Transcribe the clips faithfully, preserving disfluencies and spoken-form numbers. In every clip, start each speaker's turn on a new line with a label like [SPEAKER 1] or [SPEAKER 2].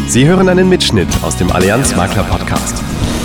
[SPEAKER 1] Sie hören einen Mitschnitt aus dem Allianz Makler Podcast.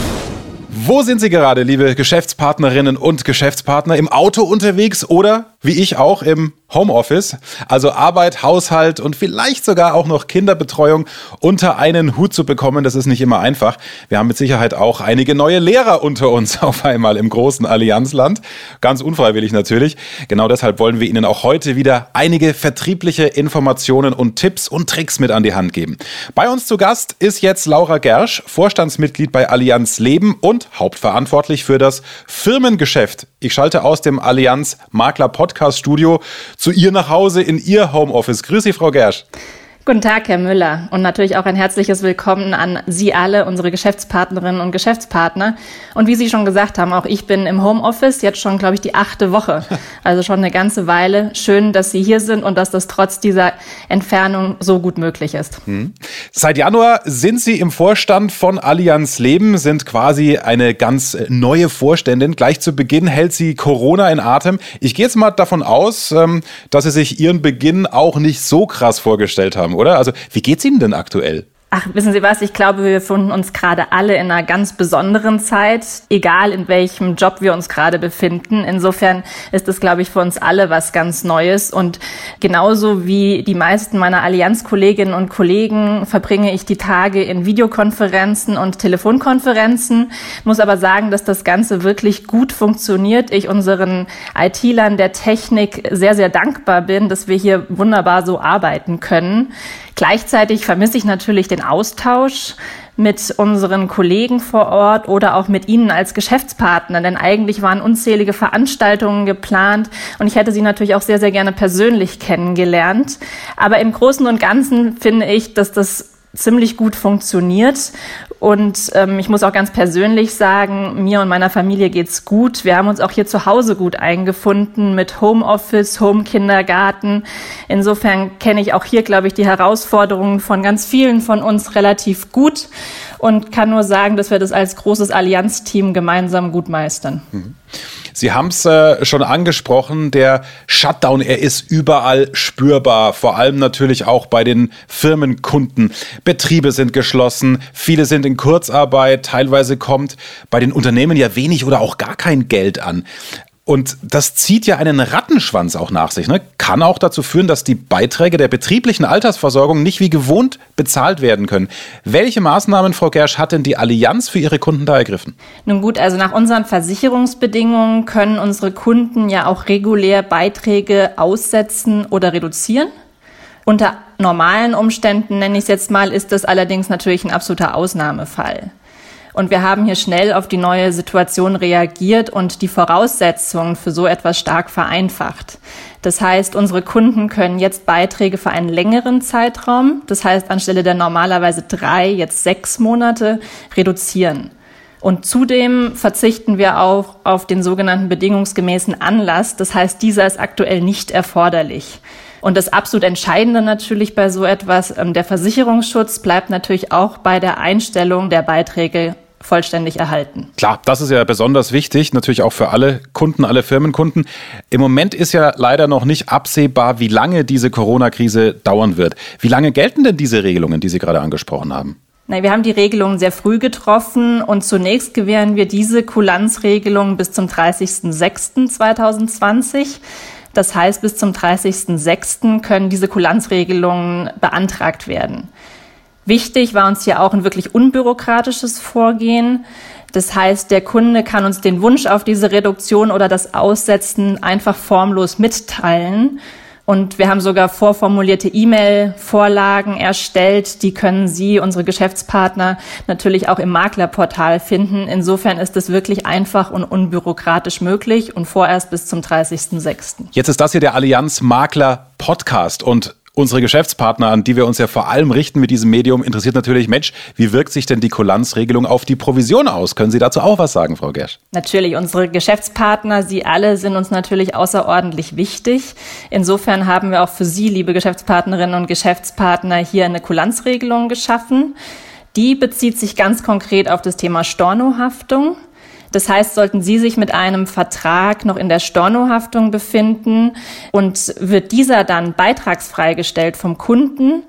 [SPEAKER 2] Wo sind Sie gerade, liebe Geschäftspartnerinnen und Geschäftspartner? Im Auto unterwegs oder, wie ich auch, im Homeoffice? Also Arbeit, Haushalt und vielleicht sogar auch noch Kinderbetreuung unter einen Hut zu bekommen, das ist nicht immer einfach. Wir haben mit Sicherheit auch einige neue Lehrer unter uns auf einmal im großen Allianzland. Ganz unfreiwillig natürlich. Genau deshalb wollen wir Ihnen auch heute wieder einige vertriebliche Informationen und Tipps und Tricks mit an die Hand geben. Bei uns zu Gast ist jetzt Laura Gersch, Vorstandsmitglied bei Allianz Leben und hauptverantwortlich für das Firmengeschäft. Ich schalte aus dem Allianz Makler Podcast Studio zu ihr nach Hause in ihr Homeoffice. Grüß Sie, Frau Gersch.
[SPEAKER 3] Guten Tag, Herr Müller, und natürlich auch ein herzliches Willkommen an Sie alle, unsere Geschäftspartnerinnen und Geschäftspartner. Und wie Sie schon gesagt haben, auch ich bin im Homeoffice, jetzt schon, glaube ich, die achte Woche, also schon eine ganze Weile. Schön, dass Sie hier sind und dass das trotz dieser Entfernung so gut möglich ist.
[SPEAKER 2] Hm. Seit Januar sind Sie im Vorstand von Allianz Leben, sind quasi eine ganz neue Vorständin. Gleich zu Beginn hält Sie Corona in Atem. Ich gehe jetzt mal davon aus, dass Sie sich Ihren Beginn auch nicht so krass vorgestellt haben, oder? Also wie geht's Ihnen denn aktuell?
[SPEAKER 3] Ach, wissen Sie was? Ich glaube, wir befinden uns gerade alle in einer ganz besonderen Zeit, egal in welchem Job wir uns gerade befinden. Insofern ist es, glaube ich, für uns alle was ganz Neues. Und genauso wie die meisten meiner Allianz-Kolleginnen und Kollegen verbringe ich die Tage in Videokonferenzen und Telefonkonferenzen. Muss aber sagen, dass das Ganze wirklich gut funktioniert. Ich unseren I T-Lern der Technik sehr, sehr dankbar bin, dass wir hier wunderbar so arbeiten können. Gleichzeitig vermisse ich natürlich den Austausch mit unseren Kollegen vor Ort oder auch mit Ihnen als Geschäftspartner, denn eigentlich waren unzählige Veranstaltungen geplant und ich hätte Sie natürlich auch sehr, sehr gerne persönlich kennengelernt. Aber im Großen und Ganzen finde ich, dass das ziemlich gut funktioniert. Und ähm, ich muss auch ganz persönlich sagen, mir und meiner Familie geht's gut. Wir haben uns auch hier zu Hause gut eingefunden mit Homeoffice, Home-Kindergarten. Insofern kenne ich auch hier, glaube ich, die Herausforderungen von ganz vielen von uns relativ gut und kann nur sagen, dass wir das als großes Allianz-Team gemeinsam gut meistern.
[SPEAKER 2] Mhm. Sie haben es äh, schon angesprochen, der Shutdown, er ist überall spürbar, vor allem natürlich auch bei den Firmenkunden. Betriebe sind geschlossen, viele sind in Kurzarbeit, teilweise kommt bei den Unternehmen ja wenig oder auch gar kein Geld an. Und das zieht ja einen Rattenschwanz auch nach sich, ne? Kann auch dazu führen, dass die Beiträge der betrieblichen Altersversorgung nicht wie gewohnt bezahlt werden können. Welche Maßnahmen, Frau Gersch, hat denn die Allianz für ihre Kunden da ergriffen?
[SPEAKER 3] Nun gut, also nach unseren Versicherungsbedingungen können unsere Kunden ja auch regulär Beiträge aussetzen oder reduzieren. Unter normalen Umständen, nenne ich es jetzt mal, ist das allerdings natürlich ein absoluter Ausnahmefall. Und wir haben hier schnell auf die neue Situation reagiert und die Voraussetzungen für so etwas stark vereinfacht. Das heißt, unsere Kunden können jetzt Beiträge für einen längeren Zeitraum, das heißt anstelle der normalerweise drei, jetzt sechs Monate, reduzieren. Und zudem verzichten wir auch auf den sogenannten bedingungsgemäßen Anlass, das heißt, dieser ist aktuell nicht erforderlich. Und das absolut Entscheidende natürlich bei so etwas, der Versicherungsschutz bleibt natürlich auch bei der Einstellung der Beiträge vollständig erhalten.
[SPEAKER 2] Klar, das ist ja besonders wichtig, natürlich auch für alle Kunden, alle Firmenkunden. Im Moment ist ja leider noch nicht absehbar, wie lange diese Corona-Krise dauern wird. Wie lange gelten denn diese Regelungen, die Sie gerade angesprochen haben?
[SPEAKER 3] Na, wir haben die Regelungen sehr früh getroffen und zunächst gewähren wir diese Kulanzregelung bis zum dreißigsten sechsten zweitausendzwanzig. Das heißt, bis zum dreißigsten sechsten können diese Kulanzregelungen beantragt werden. Wichtig war uns hier auch ein wirklich unbürokratisches Vorgehen. Das heißt, der Kunde kann uns den Wunsch auf diese Reduktion oder das Aussetzen einfach formlos mitteilen. Und wir haben sogar vorformulierte E-Mail-Vorlagen erstellt. Die können Sie, unsere Geschäftspartner, natürlich auch im Maklerportal finden. Insofern ist es wirklich einfach und unbürokratisch möglich und vorerst bis zum dreißigsten sechsten
[SPEAKER 2] Jetzt ist das hier der Allianz Makler Podcast und unsere Geschäftspartner, an die wir uns ja vor allem richten mit diesem Medium, interessiert natürlich, Mensch, wie wirkt sich denn die Kulanzregelung auf die Provision aus? Können Sie dazu auch was sagen, Frau Gersch?
[SPEAKER 3] Natürlich, unsere Geschäftspartner, Sie alle sind uns natürlich außerordentlich wichtig. Insofern haben wir auch für Sie, liebe Geschäftspartnerinnen und Geschäftspartner, hier eine Kulanzregelung geschaffen. Die bezieht sich ganz konkret auf das Thema Stornohaftung. Das heißt, sollten Sie sich mit einem Vertrag noch in der Stornohaftung befinden und wird dieser dann beitragsfrei gestellt vom Kunden,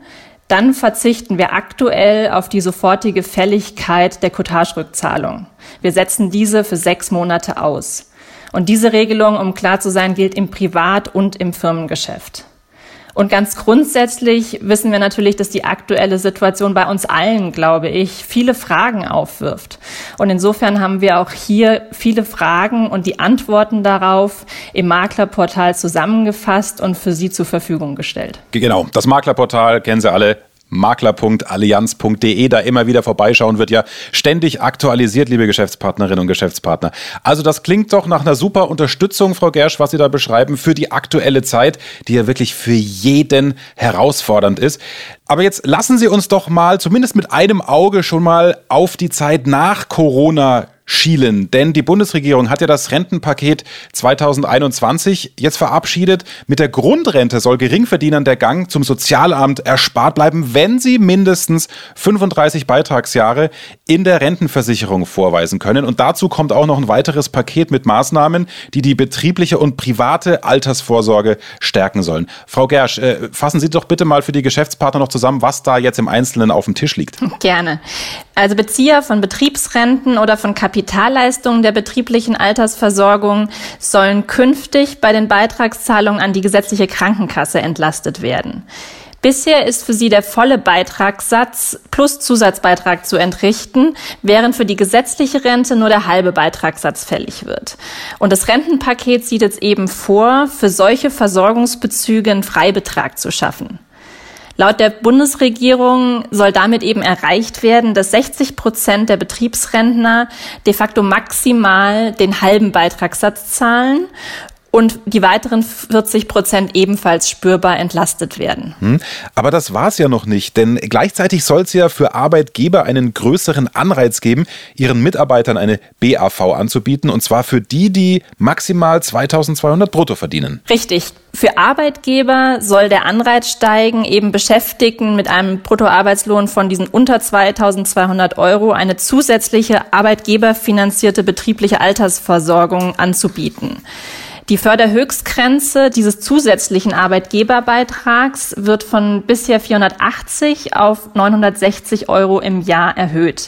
[SPEAKER 3] dann verzichten wir aktuell auf die sofortige Fälligkeit der Cottage-Rückzahlung. Wir setzen diese für sechs Monate aus. Und diese Regelung, um klar zu sein, gilt im Privat- und im Firmengeschäft. Und ganz grundsätzlich wissen wir natürlich, dass die aktuelle Situation bei uns allen, glaube ich, viele Fragen aufwirft. Und insofern haben wir auch hier viele Fragen und die Antworten darauf im Maklerportal zusammengefasst und für Sie zur Verfügung gestellt.
[SPEAKER 2] Genau, das Maklerportal kennen Sie alle. makler punkt allianz punkt de, da immer wieder vorbeischauen, wird ja ständig aktualisiert, liebe Geschäftspartnerinnen und Geschäftspartner. Also das klingt doch nach einer super Unterstützung, Frau Gersch, was Sie da beschreiben, für die aktuelle Zeit, die ja wirklich für jeden herausfordernd ist. Aber jetzt lassen Sie uns doch mal, zumindest mit einem Auge schon mal auf die Zeit nach Corona schielen, denn die Bundesregierung hat ja das Rentenpaket zweitausendeinundzwanzig jetzt verabschiedet. Mit der Grundrente soll Geringverdienern der Gang zum Sozialamt erspart bleiben, wenn sie mindestens fünfunddreißig Beitragsjahre in der Rentenversicherung vorweisen können. Und dazu kommt auch noch ein weiteres Paket mit Maßnahmen, die die betriebliche und private Altersvorsorge stärken sollen. Frau Gersch, äh, fassen Sie doch bitte mal für die Geschäftspartner noch zusammen, was da jetzt im Einzelnen auf dem Tisch liegt.
[SPEAKER 3] Gerne. Also Bezieher von Betriebsrenten oder von Kapitalleistungen der betrieblichen Altersversorgung sollen künftig bei den Beitragszahlungen an die gesetzliche Krankenkasse entlastet werden. Bisher ist für sie der volle Beitragssatz plus Zusatzbeitrag zu entrichten, während für die gesetzliche Rente nur der halbe Beitragssatz fällig wird. Und das Rentenpaket sieht jetzt eben vor, für solche Versorgungsbezüge einen Freibetrag zu schaffen. Laut der Bundesregierung soll damit eben erreicht werden, dass sechzig Prozent der Betriebsrentner de facto maximal den halben Beitragssatz zahlen und die weiteren vierzig Prozent ebenfalls spürbar entlastet werden.
[SPEAKER 2] Hm, aber das war's ja noch nicht, denn gleichzeitig soll es ja für Arbeitgeber einen größeren Anreiz geben, ihren Mitarbeitern eine B A V anzubieten, und zwar für die, die maximal zweitausendzweihundert brutto verdienen.
[SPEAKER 3] Richtig. Für Arbeitgeber soll der Anreiz steigen, eben Beschäftigten mit einem Bruttoarbeitslohn von diesen unter zweitausendzweihundert Euro eine zusätzliche arbeitgeberfinanzierte betriebliche Altersversorgung anzubieten. Die Förderhöchstgrenze dieses zusätzlichen Arbeitgeberbeitrags wird von bisher vierhundertachtzig auf neunhundertsechzig Euro im Jahr erhöht.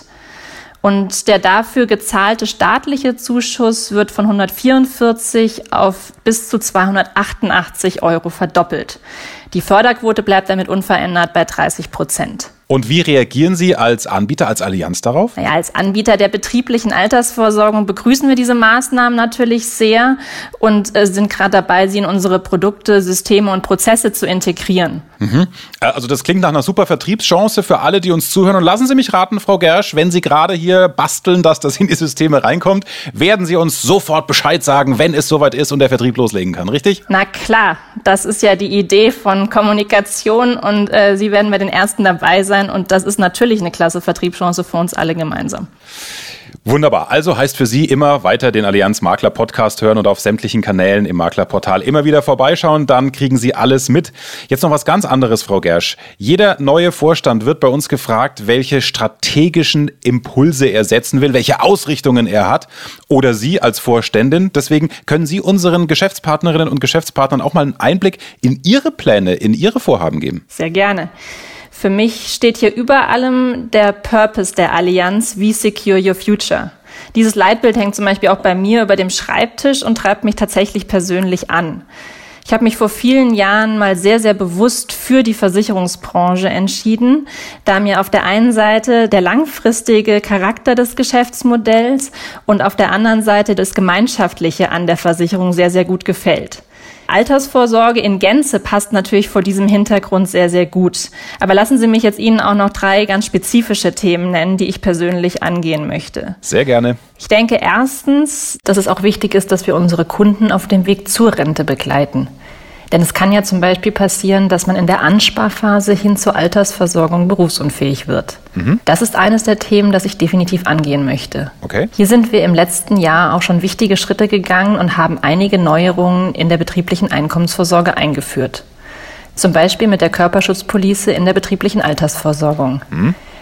[SPEAKER 3] Und der dafür gezahlte staatliche Zuschuss wird von hundertvierundvierzig auf bis zu zweihundertachtundachtzig Euro verdoppelt. Die Förderquote bleibt damit unverändert bei dreißig Prozent.
[SPEAKER 2] Und wie reagieren Sie als Anbieter, als Allianz darauf?
[SPEAKER 3] Naja, als Anbieter der betrieblichen Altersversorgung begrüßen wir diese Maßnahmen natürlich sehr und äh, sind gerade dabei, sie in unsere Produkte, Systeme und Prozesse zu integrieren.
[SPEAKER 2] Mhm. Also das klingt nach einer super Vertriebschance für alle, die uns zuhören. Und lassen Sie mich raten, Frau Gersch, wenn Sie gerade hier basteln, dass das in die Systeme reinkommt, werden Sie uns sofort Bescheid sagen, wenn es soweit ist und der Vertrieb loslegen kann, richtig?
[SPEAKER 3] Na klar, das ist ja die Idee von Kommunikation und äh, Sie werden bei den Ersten dabei sein. Und das ist natürlich eine klasse Vertriebschance für uns alle gemeinsam.
[SPEAKER 2] Wunderbar. Also heißt für Sie immer weiter den Allianz Makler Podcast hören und auf sämtlichen Kanälen im Maklerportal immer wieder vorbeischauen. Dann kriegen Sie alles mit. Jetzt noch was ganz anderes, Frau Gersch. Jeder neue Vorstand wird bei uns gefragt, welche strategischen Impulse er setzen will, welche Ausrichtungen er hat, oder Sie als Vorständin. Deswegen können Sie unseren Geschäftspartnerinnen und Geschäftspartnern auch mal einen Einblick in Ihre Pläne, in Ihre Vorhaben geben.
[SPEAKER 3] Sehr gerne. Für mich steht hier über allem der Purpose der Allianz, We Secure Your Future. Dieses Leitbild hängt zum Beispiel auch bei mir über dem Schreibtisch und treibt mich tatsächlich persönlich an. Ich habe mich vor vielen Jahren mal sehr, sehr bewusst für die Versicherungsbranche entschieden, da mir auf der einen Seite der langfristige Charakter des Geschäftsmodells und auf der anderen Seite das Gemeinschaftliche an der Versicherung sehr, sehr gut gefällt. Altersvorsorge in Gänze passt natürlich vor diesem Hintergrund sehr, sehr gut. Aber lassen Sie mich jetzt Ihnen auch noch drei ganz spezifische Themen nennen, die ich persönlich angehen möchte.
[SPEAKER 2] Sehr gerne.
[SPEAKER 3] Ich denke erstens, dass es auch wichtig ist, dass wir unsere Kunden auf dem Weg zur Rente begleiten. Denn es kann ja zum Beispiel passieren, dass man in der Ansparphase hin zur Altersversorgung berufsunfähig wird. Mhm. Das ist eines der Themen, das ich definitiv angehen möchte. Okay. Hier sind wir im letzten Jahr auch schon wichtige Schritte gegangen und haben einige Neuerungen in der betrieblichen Einkommensvorsorge eingeführt. Zum Beispiel mit der Körperschutzpolice in der betrieblichen Altersversorgung. Mhm.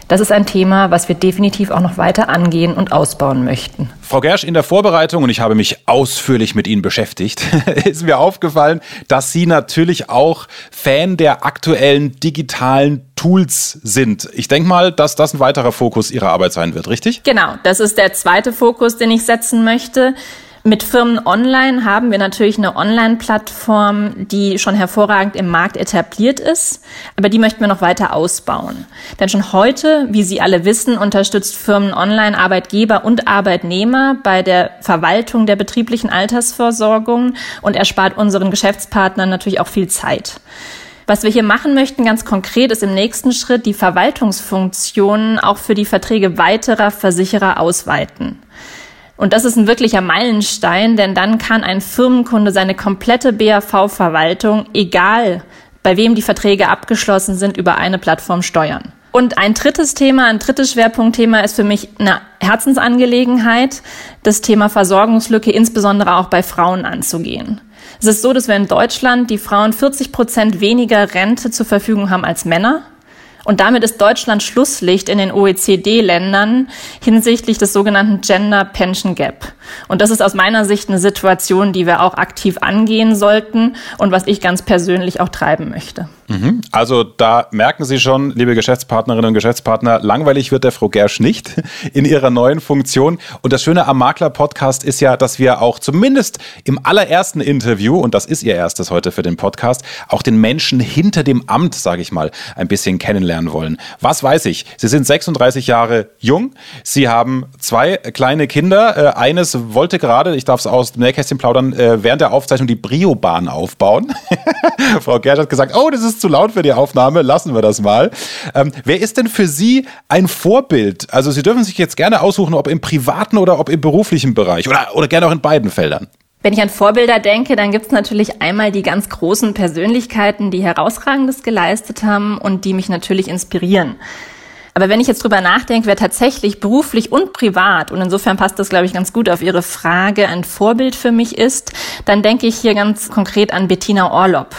[SPEAKER 3] Das ist ein Thema, was wir definitiv auch noch weiter angehen und ausbauen möchten.
[SPEAKER 2] Frau Gersch, in der Vorbereitung, und ich habe mich ausführlich mit Ihnen beschäftigt, ist mir aufgefallen, dass Sie natürlich auch Fan der aktuellen digitalen Tools sind. Ich denke mal, dass das ein weiterer Fokus Ihrer Arbeit sein wird, richtig?
[SPEAKER 3] Genau, das ist der zweite Fokus, den ich setzen möchte. Mit Firmen Online haben wir natürlich eine Online-Plattform, die schon hervorragend im Markt etabliert ist, aber die möchten wir noch weiter ausbauen. Denn schon heute, wie Sie alle wissen, unterstützt Firmen Online Arbeitgeber und Arbeitnehmer bei der Verwaltung der betrieblichen Altersversorgung und erspart unseren Geschäftspartnern natürlich auch viel Zeit. Was wir hier machen möchten, ganz konkret, ist im nächsten Schritt die Verwaltungsfunktionen auch für die Verträge weiterer Versicherer ausweiten. Und das ist ein wirklicher Meilenstein, denn dann kann ein Firmenkunde seine komplette B A V-Verwaltung, egal bei wem die Verträge abgeschlossen sind, über eine Plattform steuern. Und ein drittes Thema, ein drittes Schwerpunktthema ist für mich eine Herzensangelegenheit, das Thema Versorgungslücke insbesondere auch bei Frauen anzugehen. Es ist so, dass wir in Deutschland die Frauen vierzig Prozent weniger Rente zur Verfügung haben als Männer. Und damit ist Deutschland Schlusslicht in den O E C D-Ländern hinsichtlich des sogenannten Gender Pension Gap. Und das ist aus meiner Sicht eine Situation, die wir auch aktiv angehen sollten und was ich ganz persönlich auch treiben möchte.
[SPEAKER 2] Mhm. Also da merken Sie schon, liebe Geschäftspartnerinnen und Geschäftspartner, langweilig wird der Frau Gersch nicht in ihrer neuen Funktion. Und das Schöne am Makler-Podcast ist ja, dass wir auch zumindest im allerersten Interview, und das ist Ihr erstes heute für den Podcast, auch den Menschen hinter dem Amt, sage ich mal, ein bisschen kennenlernen wollen. Was weiß ich? Sie sind sechsunddreißig Jahre jung. Sie haben zwei kleine Kinder. Eines wollte gerade, ich darf es aus dem Nähkästchen plaudern, während der Aufzeichnung die Brio-Bahn aufbauen. Frau Gersch hat gesagt, oh, das ist zu laut für die Aufnahme, lassen wir das mal. Ähm, wer ist denn für Sie ein Vorbild? Also Sie dürfen sich jetzt gerne aussuchen, ob im privaten oder ob im beruflichen Bereich oder, oder gerne auch in beiden Feldern.
[SPEAKER 3] Wenn ich an Vorbilder denke, dann gibt es natürlich einmal die ganz großen Persönlichkeiten, die Herausragendes geleistet haben und die mich natürlich inspirieren. Aber wenn ich jetzt drüber nachdenke, wer tatsächlich beruflich und privat, und insofern passt das, glaube ich, ganz gut auf Ihre Frage, ein Vorbild für mich ist, dann denke ich hier ganz konkret an Bettina Orlopp.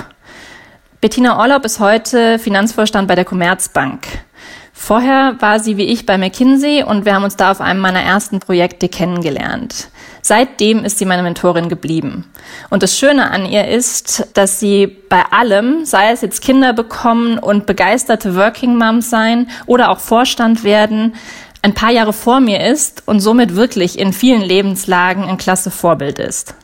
[SPEAKER 3] Bettina Orlopp ist heute Finanzvorstand bei der Commerzbank. Vorher war sie wie ich bei McKinsey und wir haben uns da auf einem meiner ersten Projekte kennengelernt. Seitdem ist sie meine Mentorin geblieben. Und das Schöne an ihr ist, dass sie bei allem, sei es jetzt Kinder bekommen und begeisterte Working Moms sein oder auch Vorstand werden, ein paar Jahre vor mir ist und somit wirklich in vielen Lebenslagen ein klasse Vorbild ist.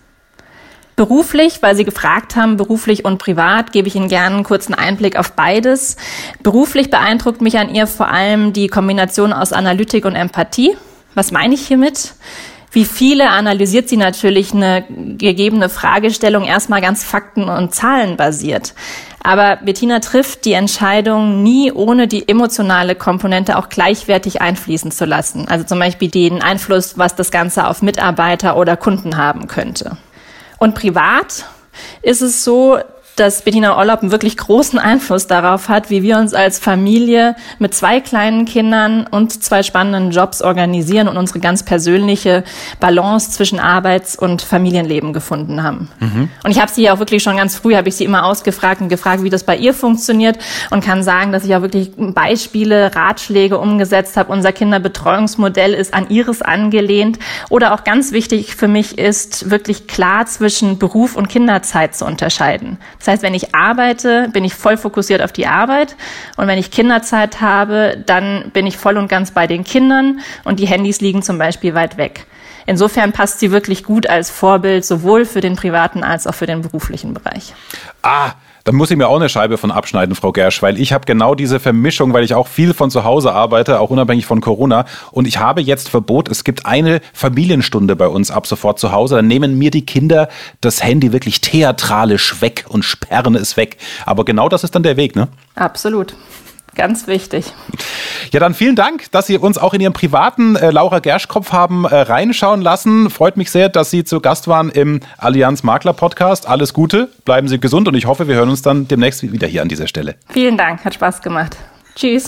[SPEAKER 3] Beruflich, weil Sie gefragt haben, beruflich und privat, gebe ich Ihnen gerne einen kurzen Einblick auf beides. Beruflich beeindruckt mich an ihr vor allem die Kombination aus Analytik und Empathie. Was meine ich hiermit? Wie viele analysiert sie natürlich eine gegebene Fragestellung erstmal ganz fakten- und zahlenbasiert. Aber Bettina trifft die Entscheidung nie, ohne die emotionale Komponente auch gleichwertig einfließen zu lassen. Also zum Beispiel den Einfluss, was das Ganze auf Mitarbeiter oder Kunden haben könnte. Und privat ist es so, dass Bettina Orlopp einen wirklich großen Einfluss darauf hat, wie wir uns als Familie mit zwei kleinen Kindern und zwei spannenden Jobs organisieren und unsere ganz persönliche Balance zwischen Arbeits- und Familienleben gefunden haben. Mhm. Und ich habe sie ja auch wirklich schon ganz früh, habe ich sie immer ausgefragt und gefragt, wie das bei ihr funktioniert und kann sagen, dass ich auch wirklich Beispiele, Ratschläge umgesetzt habe. Unser Kinderbetreuungsmodell ist an ihres angelehnt. Oder auch ganz wichtig für mich ist, wirklich klar zwischen Beruf und Kinderzeit zu unterscheiden. Das heißt, wenn ich arbeite, bin ich voll fokussiert auf die Arbeit und wenn ich Kinderzeit habe, dann bin ich voll und ganz bei den Kindern und die Handys liegen zum Beispiel weit weg. Insofern passt sie wirklich gut als Vorbild sowohl für den privaten als auch für den beruflichen Bereich.
[SPEAKER 2] Ah, da muss ich mir auch eine Scheibe von abschneiden, Frau Gersch, weil ich habe genau diese Vermischung, weil ich auch viel von zu Hause arbeite, auch unabhängig von Corona. Und ich habe jetzt Verbot, es gibt eine Familienstunde bei uns ab sofort zu Hause. Dann nehmen mir die Kinder das Handy wirklich theatralisch weg und sperren es weg. Aber genau das ist dann der Weg, ne?
[SPEAKER 3] Absolut. Ganz wichtig.
[SPEAKER 2] Ja, dann vielen Dank, dass Sie uns auch in Ihrem privaten äh, Laura Gersch-Kopf haben äh, reinschauen lassen. Freut mich sehr, dass Sie zu Gast waren im Allianz Makler Podcast. Alles Gute, bleiben Sie gesund und ich hoffe, wir hören uns dann demnächst wieder hier an dieser Stelle.
[SPEAKER 3] Vielen Dank, hat Spaß gemacht. Tschüss.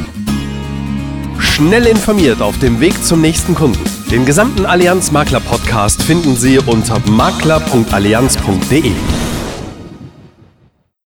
[SPEAKER 1] Schnell informiert auf dem Weg zum nächsten Kunden. Den gesamten Allianz Makler Podcast finden Sie unter makler punkt allianz punkt de.